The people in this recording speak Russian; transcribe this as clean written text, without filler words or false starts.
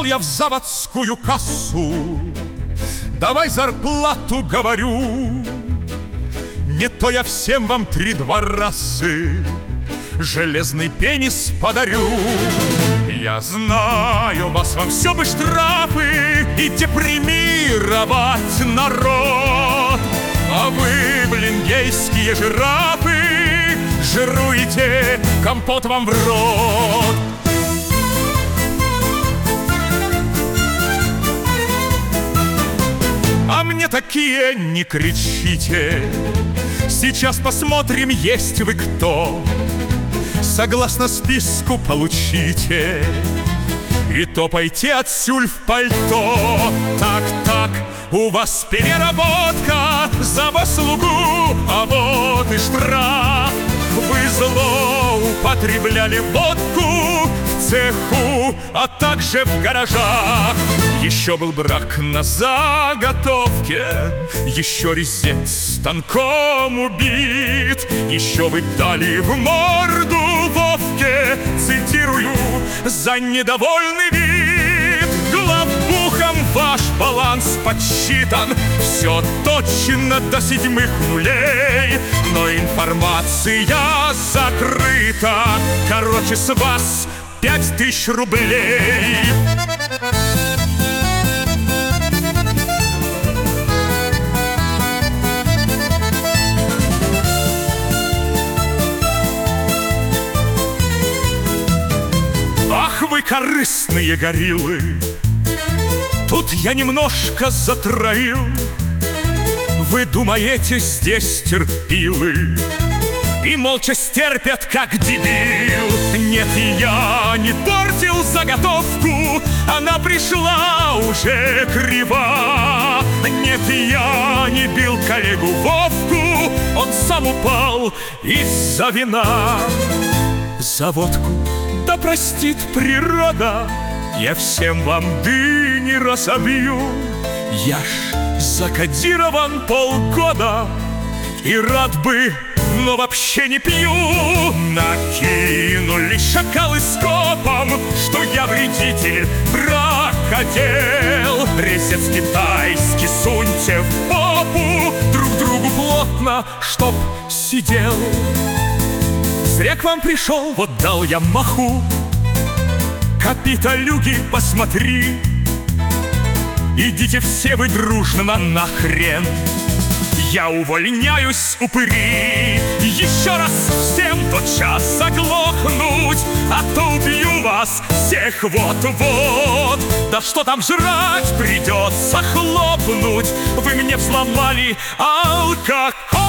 я в заводскую кассу. Давай зарплату, говорю, не то я всем вам 3-2 разы железный пенис подарю. Я знаю, вас вам все бы штрафы и депримировать народ, а вы, блин, гейские жирафы, жируете, компот вам в рот. А мне такие не кричите, сейчас посмотрим, есть вы кто. Согласно списку получите и топайте отсюль в пальто. Так, у вас переработка за послугу, а вот и штраф. Вы злоупотребляли водку в цеху, а также в гаражах. Еще был брак на заготовке, еще резец станком убит, еще вы дали в морду Вовке, цитирую, за недовольный вид. Главбухом ваш баланс подсчитан, все точно до 7 нулей, но информация закрыта. Короче, с вас 5000 рублей. Ах вы корыстные гориллы, тут я немножко затроил. Вы думаете, здесь терпилы и молча стерпят, как дебил. Нет, я не портил заготовку, она пришла уже крива. Нет, я не бил коллегу Вовку, он сам упал из-за вина. За водку да простит природа, я всем вам дыни разобью. Я ж закодирован полгода и рад бы, но вообще не пью. Накинули шакалы скопом, что я вредитель, бракодел. Резец китайский суньте в попу друг другу плотно, чтоб сидел. Зря к вам пришел, вот дал я маху. Капиталюги, посмотри, идите все вы дружно нахрен. Я увольняюсь, упыри. Еще раз всем тотчас заглохнуть, а то убью вас всех вот-вот. Да что там жрать, придется хлопнуть. Вы мне взломали алкоголь.